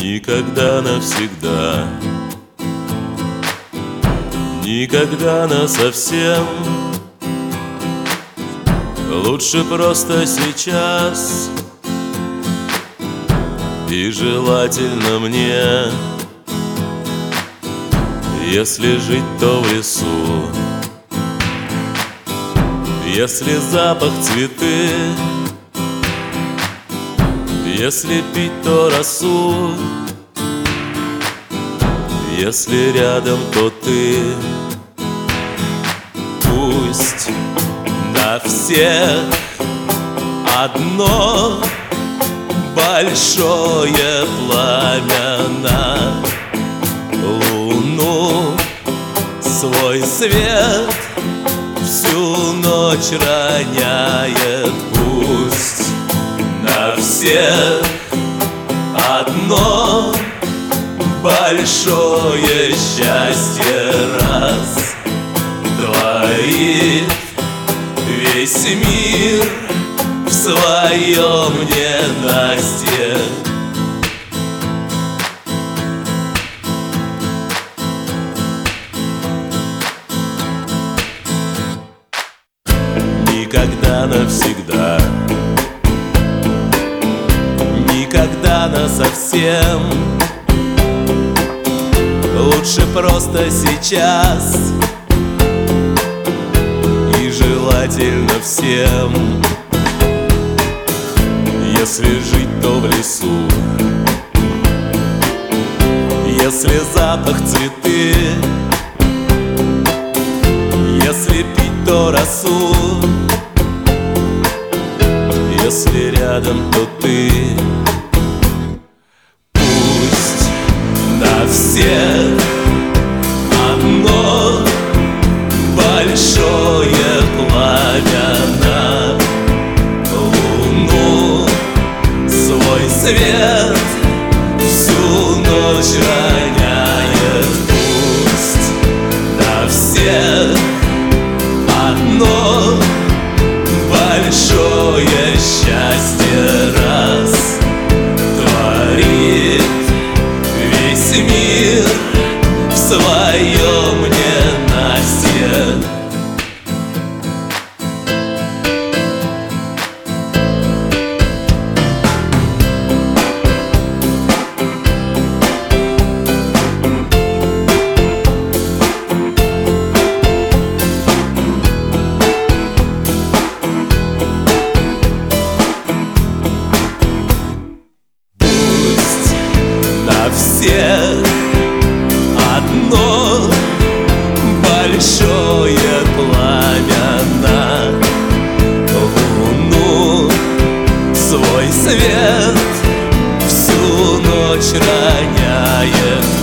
Никогда навсегда, никогда насовсем. Лучше просто сейчас, и желательно мне, если жить, то в лесу, если запах цветы, если пить, то росу, если рядом, то ты. Пусть на всех одно большое пламя, на луну свой свет всю ночь роняет. Пусть на всех одно большое счастье растворит весь мир в своем ненастье. Никогда навсегда, никогда насовсем. Лучше просто сейчас, и желательно всем. Если жить, то в лесу, если запах цветы, если пить, то росу, если рядом, то ты. Пусть на всех одно большое пламя, на луну свой свет всю ночь роняет. Пусть на всех одно большое счастье растворит весь мир в своем ненастье. Всех одно большое пламя, на луну свой свет всю ночь роняет.